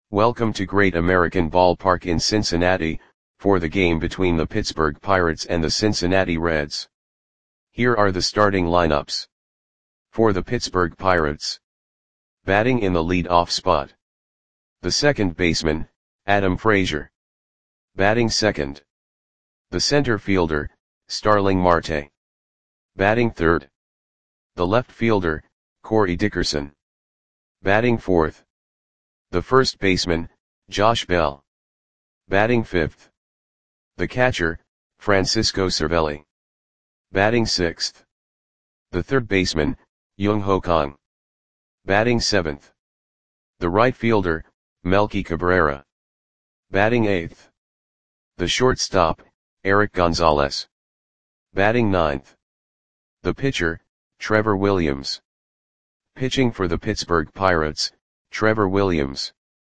Welcome to Great American Ballpark in Cincinnati, for the game between the Pittsburgh Pirates and the Cincinnati Reds. Here are the starting lineups. For the Pittsburgh Pirates. Batting in the lead-off spot. The second baseman, Adam Frazier. Batting second. The center fielder, Starling Marte. Batting third. The left fielder, Corey Dickerson. Batting fourth. The first baseman, Josh Bell. Batting fifth. The catcher, Francisco Cervelli. Batting sixth. The third baseman, Jung-Ho Kang. Batting seventh. The right fielder, Melky Cabrera. Batting eighth. The shortstop, Erik Gonzalez. Batting ninth. The pitcher, Trevor Williams. Pitching for the Pittsburgh Pirates, Trevor Williams.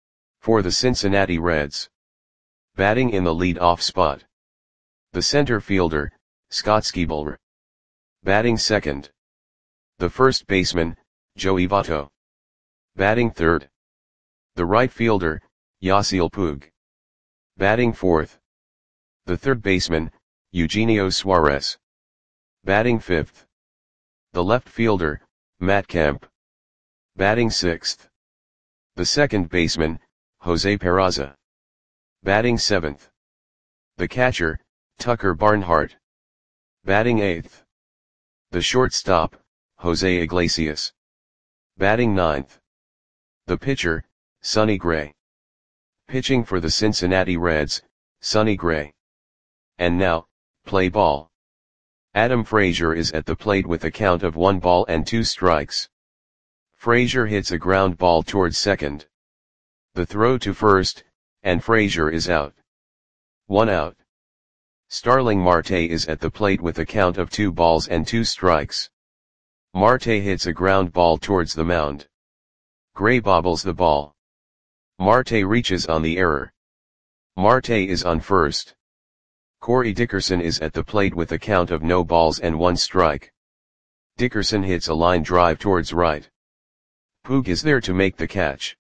For the Cincinnati Reds. Batting in the lead-off spot. The center fielder, Scott Skibolra. Batting second. The first baseman, Joey Votto. Batting third. The right fielder, Yasiel Puig. Batting fourth. The third baseman, Eugenio Suarez. Batting fifth. The left fielder, Matt Kemp. Batting sixth. The second baseman, Jose Peraza. Batting seventh. The catcher, Tucker Barnhart. Batting eighth. The shortstop, Jose Iglesias. Batting ninth. The pitcher, Sonny Gray. Pitching for the Cincinnati Reds, Sonny Gray. And now, play ball. Adam Frazier is at the plate with a count of 1 ball and 2 strikes. Frazier hits a ground ball towards second. The throw to first, and Frazier is out. 1 out. Starling Marte is at the plate with a count of 2 balls and 2 strikes. Marte hits a ground ball towards the mound. Gray bobbles the ball. Marte reaches on the error. Marte is on first. Corey Dickerson is at the plate with a count of no balls and 1 strike. Dickerson hits a line drive towards right. Puig is there to make the catch.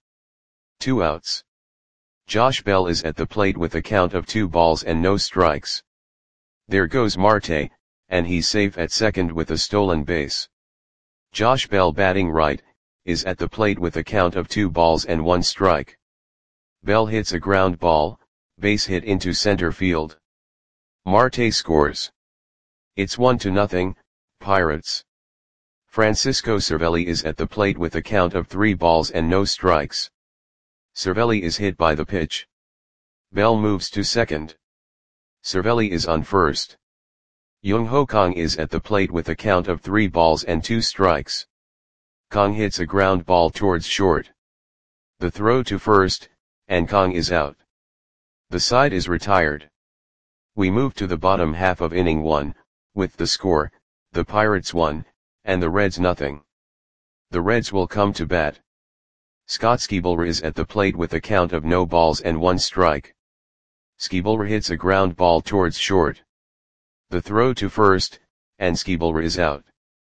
2 outs. Josh Bell is at the plate with a count of 2 balls and no strikes. There goes Marte, and he's safe at second with a stolen base. Josh Bell, batting right, is at the plate with a count of 2 balls and 1 strike. Bell hits a ground ball, base hit into center field. Marte scores. It's 1-0, Pirates. Francisco Cervelli is at the plate with a count of 3 balls and no strikes. Cervelli is hit by the pitch. Bell moves to second. Cervelli is on first. Jung-Ho Kang is at the plate with a count of 3 balls and 2 strikes. Kang hits a ground ball towards short. The throw to first, and Kang is out. The side is retired. We move to the bottom half of inning 1, with the score, the Pirates 1, and the Reds 0. The Reds will come to bat. Scott Skibolra is at the plate with a count of no balls and 1 strike. Skibolra hits a ground ball towards short. The throw to first, and Skibolra is out.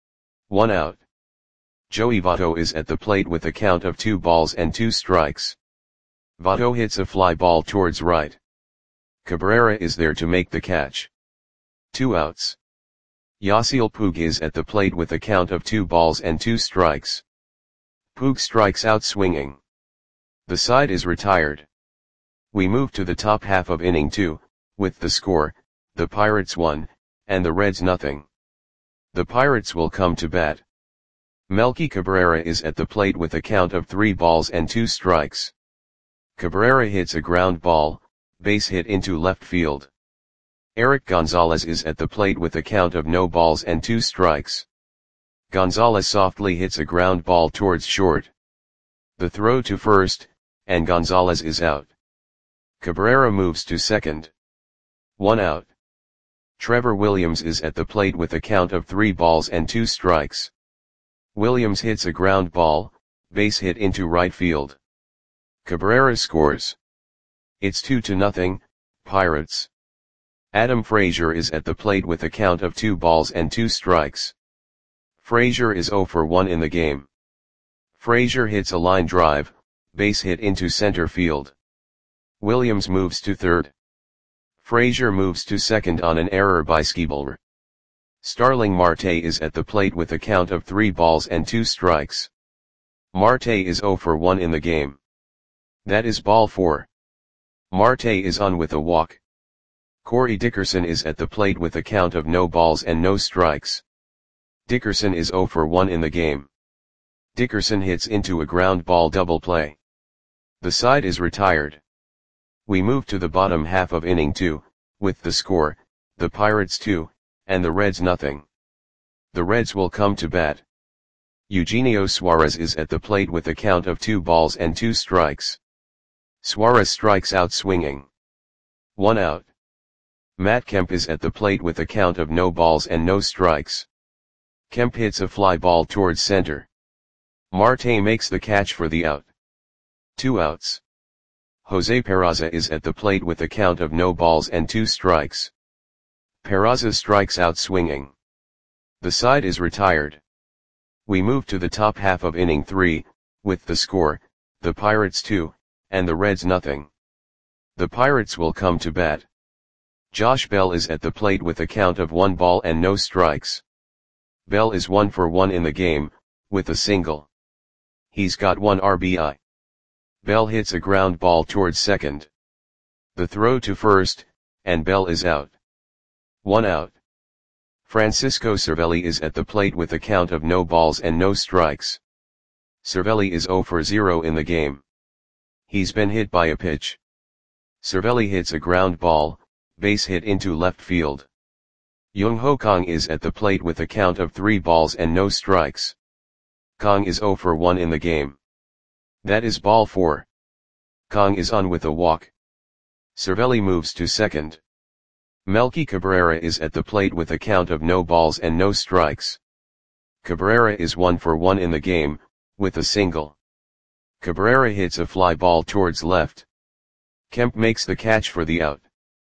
1 out. Joey Votto is at the plate with a count of 2 balls and 2 strikes. Votto hits a fly ball towards right. Cabrera is there to make the catch. 2 outs. Yasiel Puig is at the plate with a count of 2 balls and 2 strikes. Puig strikes out swinging. The side is retired. We move to the top half of inning 2, with the score, the Pirates 1, and the Reds 0. The Pirates will come to bat. Melky Cabrera is at the plate with a count of 3 balls and 2 strikes. Cabrera hits a ground ball, base hit into left field. Erik Gonzalez is at the plate with a count of no balls and 2 strikes. Gonzalez softly hits a ground ball towards short. The throw to first, and Gonzalez is out. Cabrera moves to second. 1 out. Trevor Williams is at the plate with a count of 3 balls and 2 strikes. Williams hits a ground ball, base hit into right field. Cabrera scores. It's 2-0, Pirates. Adam Frazier is at the plate with a count of 2 balls and 2 strikes. Frazier is 0 for 1 in the game. Frazier hits a line drive, base hit into center field. Williams moves to third. Frazier moves to second on an error by Schebler. Starling Marte is at the plate with a count of 3 balls and 2 strikes. Marte is 0 for 1 in the game. That is ball 4. Marte is on with a walk. Corey Dickerson is at the plate with a count of no balls and no strikes. Dickerson is 0 for 1 in the game. Dickerson hits into a ground ball double play. The side is retired. We move to the bottom half of inning 2, with the score, the Pirates 2, and the Reds nothing. The Reds will come to bat. Eugenio Suarez is at the plate with a count of 2 balls and 2 strikes. Suarez strikes out swinging. 1 out. Matt Kemp is at the plate with a count of no balls and no strikes. Kemp hits a fly ball towards center. Marte makes the catch for the out. 2 outs. Jose Peraza is at the plate with a count of no balls and 2 strikes. Peraza strikes out swinging. The side is retired. We move to the top half of inning 3, with the score, the Pirates 2, and the Reds nothing. The Pirates will come to bat. Josh Bell is at the plate with a count of 1 ball and no strikes. Bell is 1 for 1 in the game, with a single. He's got 1 RBI. Bell hits a ground ball towards second. The throw to first, and Bell is out. 1 out. Francisco Cervelli is at the plate with a count of no balls and no strikes. Cervelli is 0 for 0 in the game. He's been hit by a pitch. Cervelli hits a ground ball, base hit into left field. Jung Ho Kang is at the plate with a count of 3 balls and no strikes. Kang is 0 for 1 in the game. That is ball 4. Kang is on with a walk. Cervelli moves to second. Melky Cabrera is at the plate with a count of no balls and no strikes. Cabrera is 1 for 1 in the game, with a single. Cabrera hits a fly ball towards left. Kemp makes the catch for the out.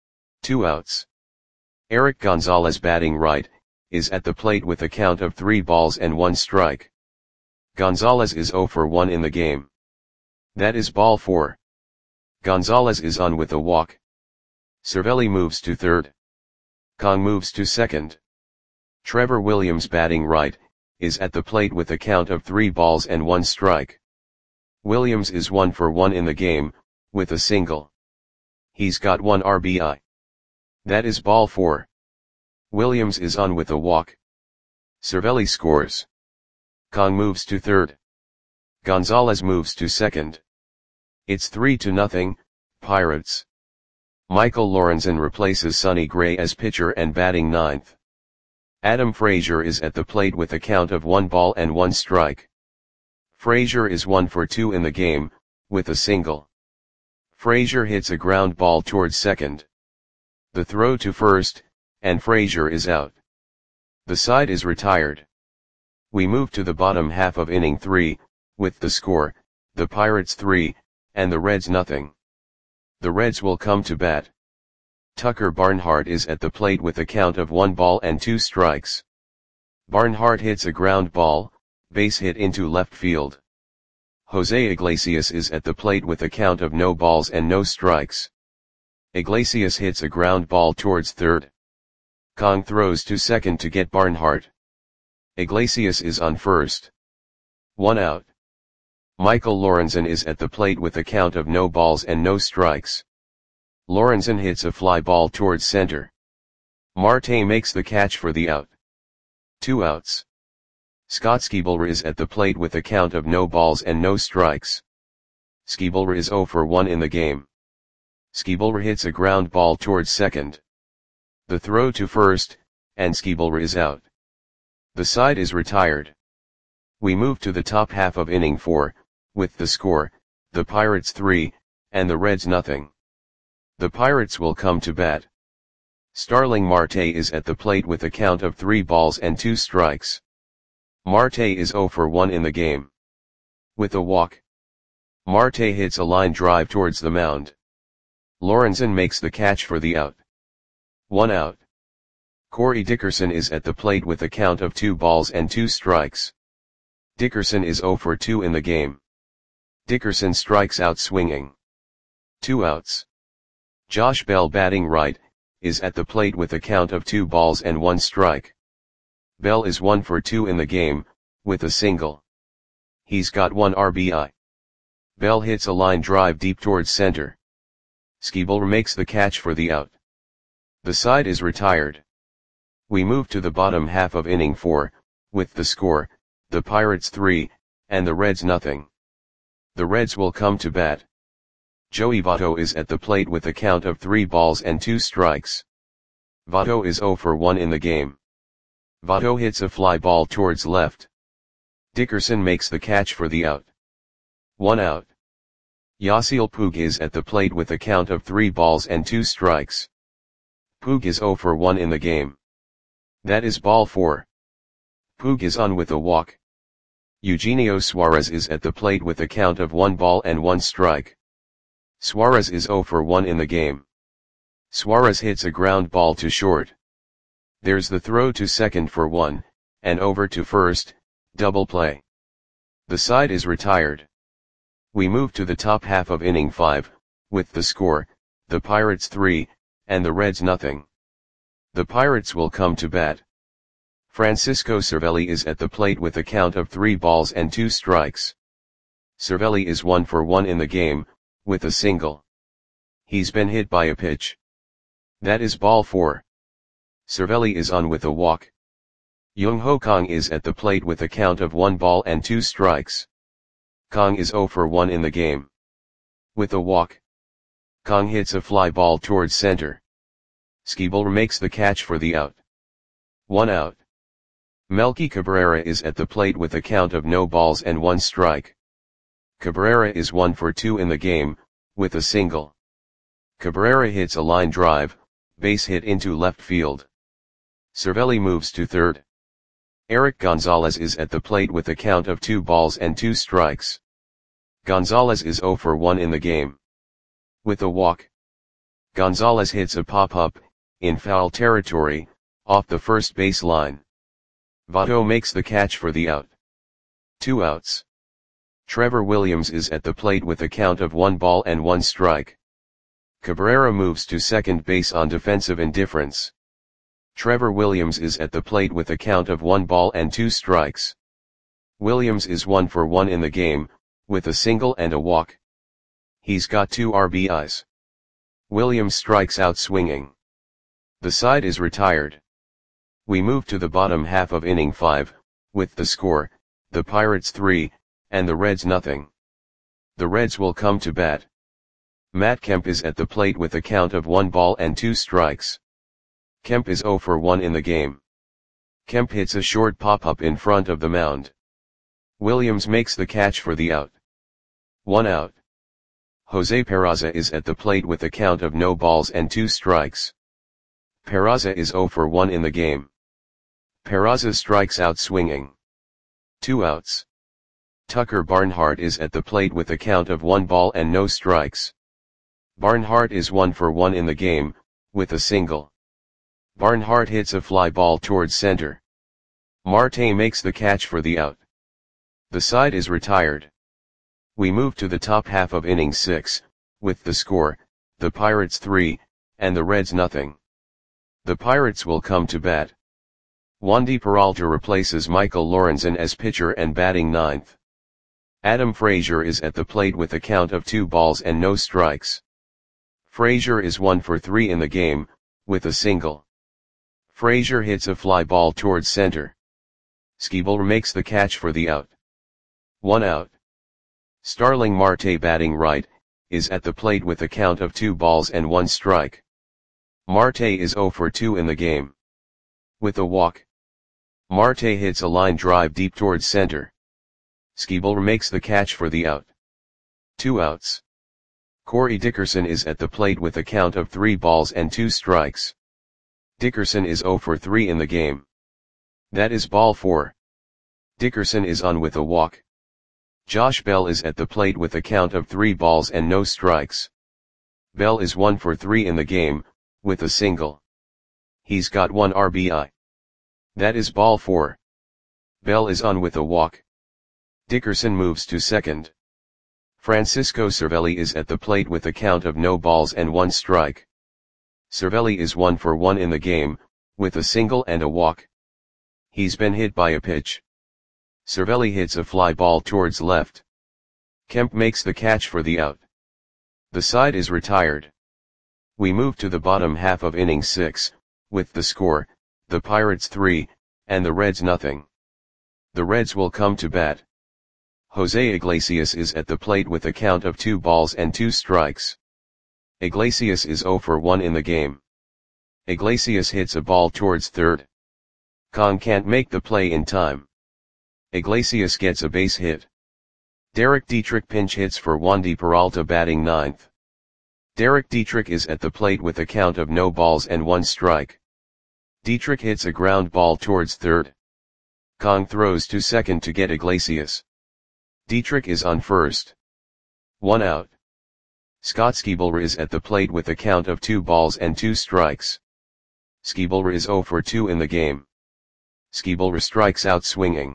2 outs. Eric Gonzalez batting right, is at the plate with a count of 3 balls and 1 strike. Gonzalez is 0 for 1 in the game. That is ball 4. Gonzalez is on with a walk. Cervelli moves to third. Kang moves to second. Trevor Williams batting right, is at the plate with a count of 3 balls and 1 strike. Williams is 1 for 1 in the game, with a single. He's got 1 RBI. That is ball 4. Williams is on with a walk. Cervelli scores. Kang moves to third. Gonzalez moves to second. It's 3-0, Pirates. Michael Lorenzen replaces Sonny Gray as pitcher and batting ninth. Adam Frazier is at the plate with a count of 1 ball and 1 strike. Frazier is 1 for 2 in the game, with a single. Frazier hits a ground ball towards second. The throw to first, and Frazier is out. The side is retired. We move to the bottom half of inning 3, with the score, the Pirates 3, and the Reds nothing. The Reds will come to bat. Tucker Barnhart is at the plate with a count of 1 ball and 2 strikes. Barnhart hits a ground ball, base hit into left field. Jose Iglesias is at the plate with a count of no balls and no strikes. Iglesias hits a ground ball towards third. Kang throws to second to get Barnhart. Iglesias is on first. 1 out. Michael Lorenzen is at the plate with a count of no balls and no strikes. Lorenzen hits a fly ball towards center. Marte makes the catch for the out. 2 outs. Scott Schebler is at the plate with a count of no balls and no strikes. Schebler is 0 for 1 in the game. Schebler hits a ground ball towards second. The throw to first, and Schebler is out. The side is retired. We move to the top half of inning 4, with the score, the Pirates 3, and the Reds nothing. The Pirates will come to bat. Starling Marte is at the plate with a count of 3 balls and 2 strikes. Marte is 0 for 1 in the game. With a walk. Marte hits a line drive towards the mound. Lorenzen makes the catch for the out. 1 out. Corey Dickerson is at the plate with a count of 2 balls and 2 strikes. Dickerson is 0 for 2 in the game. Dickerson strikes out swinging. 2 outs. Josh Bell batting right, is at the plate with a count of 2 balls and 1 strike. Bell is 1 for 2 in the game, with a single. He's got 1 RBI. Bell hits a line drive deep towards center. Skibel makes the catch for the out. The side is retired. We move to the bottom half of inning 4, with the score, the Pirates 3, and the Reds nothing. The Reds will come to bat. Joey Votto is at the plate with a count of 3 balls and 2 strikes. Votto is 0 for 1 in the game. Votto hits a fly ball towards left. Dickerson makes the catch for the out. 1 out. Yasiel Puig is at the plate with a count of 3 balls and 2 strikes. Puig is 0 for 1 in the game. That is ball 4. Puig is on with a walk. Eugenio Suarez is at the plate with a count of 1 ball and 1 strike. Suarez is 0 for 1 in the game. Suarez hits a ground ball to short. There's the throw to second for 1, and over to first, double play. The side is retired. We move to the top half of inning 5, with the score, the Pirates 3, and the Reds nothing. The Pirates will come to bat. Francisco Cervelli is at the plate with a count of 3 balls and 2 strikes. Cervelli is 1 for 1 in the game, with a single. He's been hit by a pitch. That is ball 4. Cervelli is on with a walk. Jung Ho Kang is at the plate with a count of 1 ball and 2 strikes. Kang is 0 for 1 in the game. With a walk. Kang hits a fly ball towards center. Skibel makes the catch for the out. 1 out. Melky Cabrera is at the plate with a count of no balls and 1 strike. Cabrera is 1 for 2 in the game, with a single. Cabrera hits a line drive, base hit into left field. Cervelli moves to third. Eric Gonzalez is at the plate with a count of 2 balls and 2 strikes. Gonzalez is 0 for 1 in the game. With a walk. Gonzalez hits a pop-up, in foul territory, off the first base line. Votto makes the catch for the out. 2 outs. Trevor Williams is at the plate with a count of 1 ball and 1 strike. Cabrera moves to second base on defensive indifference. Trevor Williams is at the plate with a count of 1 ball and 2 strikes. Williams is 1 for 1 in the game, with a single and a walk. He's got 2 RBIs. Williams strikes out swinging. The side is retired. We move to the bottom half of inning 5, with the score, the Pirates 3, and the Reds nothing. The Reds will come to bat. Matt Kemp is at the plate with a count of 1 ball and 2 strikes. Kemp is 0 for 1 in the game. Kemp hits a short pop-up in front of the mound. Williams makes the catch for the out. 1 out. Jose Peraza is at the plate with a count of no balls and 2 strikes. Peraza is 0 for 1 in the game. Peraza strikes out swinging. 2 outs. Tucker Barnhart is at the plate with a count of 1 ball and no strikes. Barnhart is 1 for 1 in the game, with a single. Barnhart hits a fly ball towards center. Marte makes the catch for the out. The side is retired. We move to the top half of inning 6, with the score, the Pirates 3, and the Reds nothing. The Pirates will come to bat. Wandy Peralta replaces Michael Lorenzen as pitcher and batting ninth. Adam Frazier is at the plate with a count of 2 balls and no strikes. Frazier is 1 for 3 in the game, with a single. Frazier hits a fly ball towards center. Skibel makes the catch for the out. 1 out. Starling Marte batting right, is at the plate with a count of 2 balls and 1 strike. Marte is 0 for 2 in the game. With a walk. Marte hits a line drive deep towards center. Skibel makes the catch for the out. 2 outs. Corey Dickerson is at the plate with a count of 3 balls and 2 strikes. Dickerson is 0 for 3 in the game. That is ball 4. Dickerson is on with a walk. Josh Bell is at the plate with a count of 3 balls and no strikes. Bell is 1 for 3 in the game, with a single. He's got 1 RBI. That is ball 4. Bell is on with a walk. Dickerson moves to second. Francisco Cervelli is at the plate with a count of no balls and 1 strike. Cervelli is 1 for 1 in the game, with a single and a walk. He's been hit by a pitch. Cervelli hits a fly ball towards left. Kemp makes the catch for the out. The side is retired. We move to the bottom half of inning 6, with the score, the Pirates 3, and the Reds nothing. The Reds will come to bat. Jose Iglesias is at the plate with a count of 2 balls and 2 strikes. Iglesias is 0 for 1 in the game. Iglesias hits a ball towards third. Kong can't make the play in time. Iglesias gets a base hit. Derek Dietrich pinch hits for Wandy Peralta batting 9th. Derek Dietrich is at the plate with a count of no balls and 1 strike. Dietrich hits a ground ball towards third. Kong throws to second to get Iglesias. Dietrich is on first. 1 out. Scott Skiebler is at the plate with a count of 2 balls and 2 strikes. Skiebler is 0 for 2 in the game. Skiebler strikes out swinging.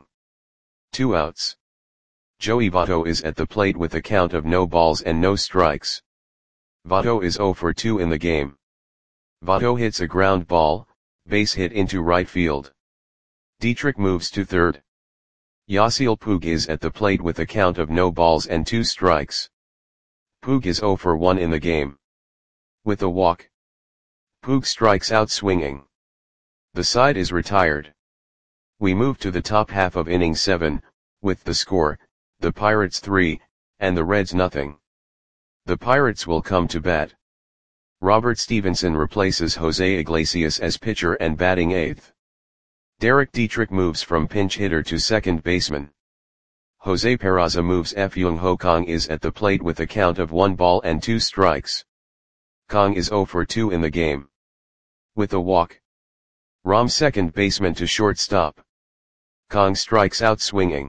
2 outs. Joey Votto is at the plate with a count of no balls and no strikes. Votto is 0 for 2 in the game. Votto hits a ground ball, base hit into right field. Dietrich moves to third. Yasiel Puig is at the plate with a count of no balls and 2 strikes. Puig is 0 for 1 in the game. With a walk. Puig strikes out swinging. The side is retired. We move to the top half of inning 7, with the score, the Pirates 3, and the Reds nothing. The Pirates will come to bat. Robert Stevenson replaces Jose Iglesias as pitcher and batting 8th. Derek Dietrich moves from pinch hitter to second baseman. Jose Peraza moves. Fyung Ho Kong is at the plate with a count of 1 ball and 2 strikes. Kong is 0 for 2 in the game. With a walk. Rom second baseman to shortstop. Kong strikes out swinging.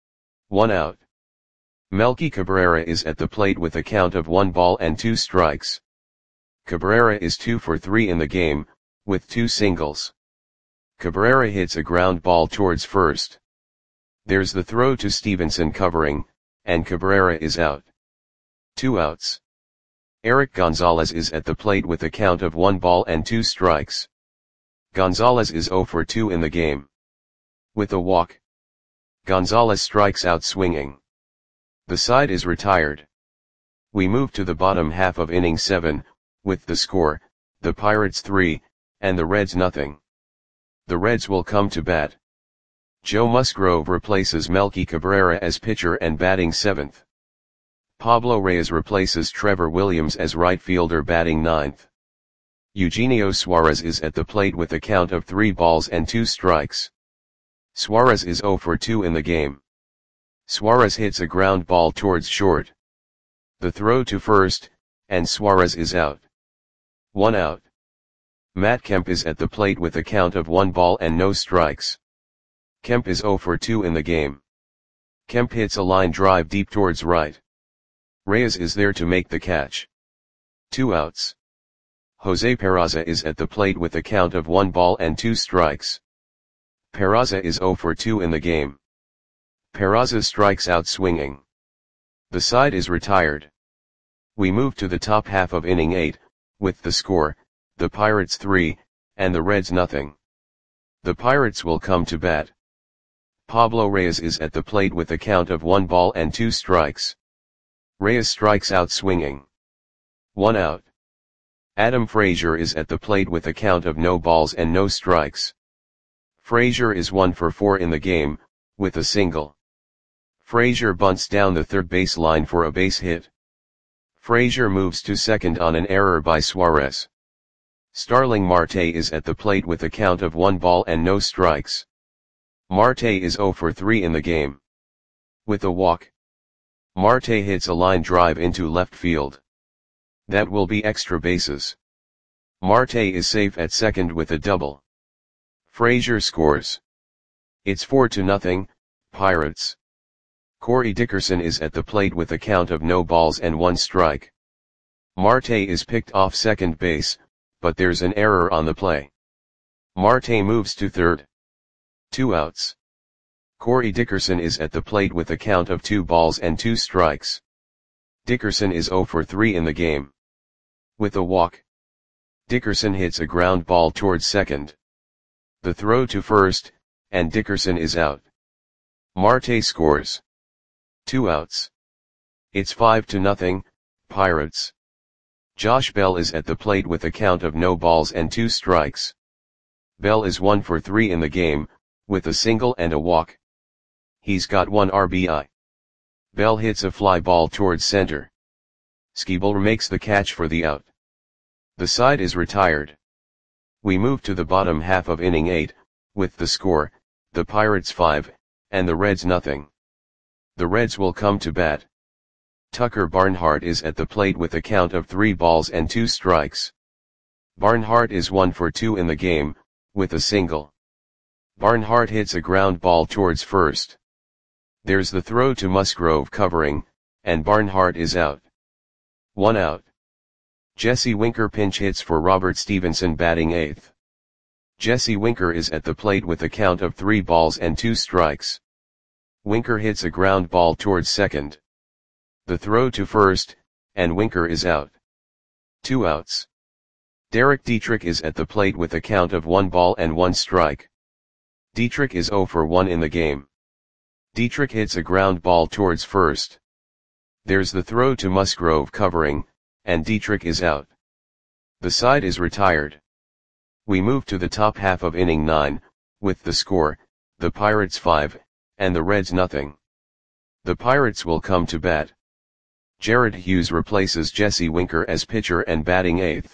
1 out. Melky Cabrera is at the plate with a count of 1 ball and 2 strikes. Cabrera is 2 for 3 in the game, with 2 singles. Cabrera hits a ground ball towards first. There's the throw to Stevenson covering, and Cabrera is out. 2 outs. Eric Gonzalez is at the plate with a count of 1 ball and 2 strikes. Gonzalez is 0 for 2 in the game. With a walk. Gonzalez strikes out swinging. The side is retired. We move to the bottom half of inning 7, with the score, the Pirates 3, and the Reds nothing. The Reds will come to bat. Joe Musgrove replaces Melky Cabrera as pitcher and batting 7th. Pablo Reyes replaces Trevor Williams as right fielder batting 9th. Eugenio Suarez is at the plate with a count of 3 balls and 2 strikes. Suarez is 0 for 2 in the game. Suarez hits a ground ball towards short. The throw to first, and Suarez is out. 1 out. Matt Kemp is at the plate with a count of 1 ball and no strikes. Kemp is 0 for 2 in the game. Kemp hits a line drive deep towards right. Reyes is there to make the catch. 2 outs. Jose Peraza is at the plate with a count of 1 ball and 2 strikes. Peraza is 0 for 2 in the game. Peraza strikes out swinging. The side is retired. We move to the top half of inning 8, with the score, the Pirates 3, and the Reds nothing. The Pirates will come to bat. Pablo Reyes is at the plate with a count of 1 ball and 2 strikes. Reyes strikes out swinging. 1 out. Adam Frazier is at the plate with a count of no balls and no strikes. Frazier is 1 for 4 in the game, with a single. Frazier bunts down the third base line for a base hit. Frazier moves to second on an error by Suarez. Starling Marte is at the plate with a count of 1 ball and no strikes. Marte is 0 for 3 in the game. With a walk. Marte hits a line drive into left field. That will be extra bases. Marte is safe at second with a double. Frazier scores. It's 4-0, Pirates. Corey Dickerson is at the plate with a count of no balls and 1 strike. Marte is picked off second base, but there's an error on the play. Marte moves to third. 2 outs. Corey Dickerson is at the plate with a count of 2 balls and 2 strikes. Dickerson is 0 for 3 in the game. With a walk, Dickerson hits a ground ball towards second. The throw to first, and Dickerson is out. Marte scores. 2 outs. It's 5-0, Pirates. Josh Bell is at the plate with a count of no balls and 2 strikes. Bell is 1 for 3 in the game, with a single and a walk. He's got 1 RBI. Bell hits a fly ball towards center. Schebler makes the catch for the out. The side is retired. We move to the bottom half of inning 8, with the score, the Pirates 5, and the Reds nothing. The Reds will come to bat. Tucker Barnhart is at the plate with a count of 3 balls and 2 strikes. Barnhart is 1 for 2 in the game, with a single. Barnhart hits a ground ball towards first. There's the throw to Musgrove covering, and Barnhart is out. 1 out. Jesse Winker pinch hits for Robert Stevenson batting 8th. Jesse Winker is at the plate with a count of 3 balls and 2 strikes. Winker hits a ground ball towards second. The throw to first, and Winker is out. 2 outs. Derek Dietrich is at the plate with a count of 1 ball and 1 strike. Dietrich is 0 for 1 in the game. Dietrich hits a ground ball towards first. There's the throw to Musgrove covering, and Dietrich is out. The side is retired. We move to the top half of inning 9, with the score, the Pirates 5, and the Reds nothing. The Pirates will come to bat. Jared Hughes replaces Jesse Winker as pitcher and batting 8th.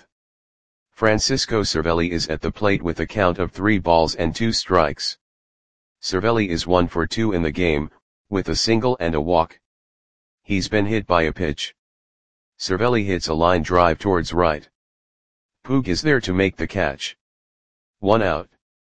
Francisco Cervelli is at the plate with a count of 3 balls and 2 strikes. Cervelli is 1 for 2 in the game, with a single and a walk. He's been hit by a pitch. Cervelli hits a line drive towards right. Puig is there to make the catch. 1 out.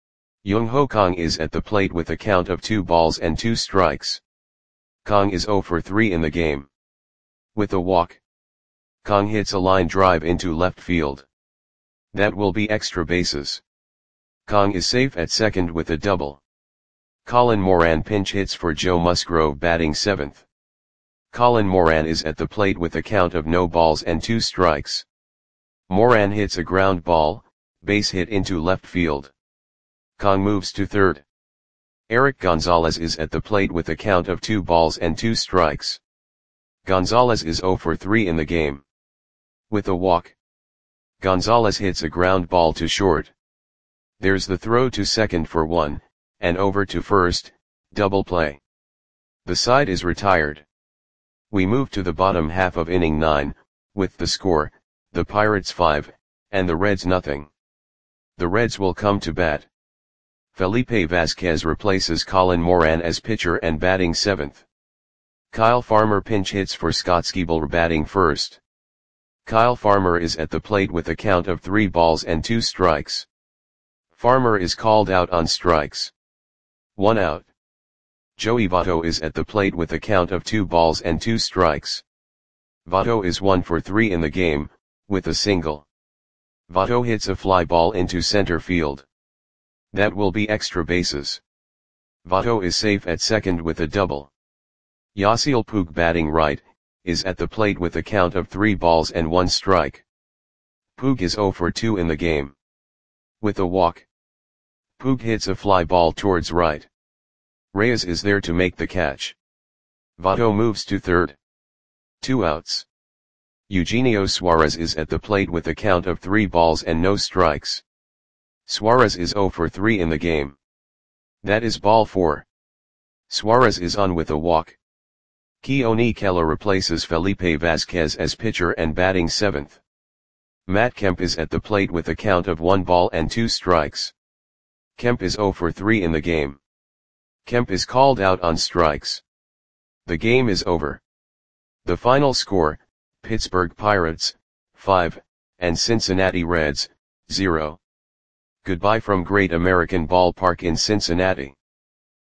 Jung Ho Kang is at the plate with a count of 2 balls and 2 strikes. Kang is 0 for 3 in the game. With a walk, Kang hits a line drive into left field. That will be extra bases. Kang is safe at second with a double. Colin Moran pinch hits for Joe Musgrove batting 7th. Colin Moran is at the plate with a count of no balls and 2 strikes. Moran hits a ground ball, base hit into left field. Kang moves to third. Eric Gonzalez is at the plate with a count of 2 balls and 2 strikes. Gonzalez is 0 for 3 in the game. With a walk, Gonzalez hits a ground ball to short. There's the throw to second for 1, and over to first, double play. The side is retired. We move to the bottom half of inning 9, with the score, the Pirates 5, and the Reds nothing. The Reds will come to bat. Felipe Vasquez replaces Colin Moran as pitcher and batting 7th. Kyle Farmer pinch hits for Scott Schebler batting 1st. Kyle Farmer is at the plate with a count of 3 balls and 2 strikes. Farmer is called out on strikes. 1 out. Joey Votto is at the plate with a count of 2 balls and 2 strikes. Votto is 1 for 3 in the game, with a single. Votto hits a fly ball into center field. That will be extra bases. Votto is safe at second with a double. Yasiel Puig batting right, is at the plate with a count of 3 balls and 1 strike. Puig is 0 for 2 in the game. With a walk, Puig hits a fly ball towards right. Reyes is there to make the catch. Votto moves to third. 2 outs. Eugenio Suarez is at the plate with a count of 3 balls and no strikes. Suarez is 0 for 3 in the game. That is ball 4. Suarez is on with a walk. Keone Keller replaces Felipe Vasquez as pitcher and batting 7th. Matt Kemp is at the plate with a count of 1 ball and 2 strikes. Kemp is 0 for 3 in the game. Kemp is called out on strikes. The game is over. The final score, Pittsburgh Pirates, 5, and Cincinnati Reds, 0. Goodbye from Great American Ballpark in Cincinnati.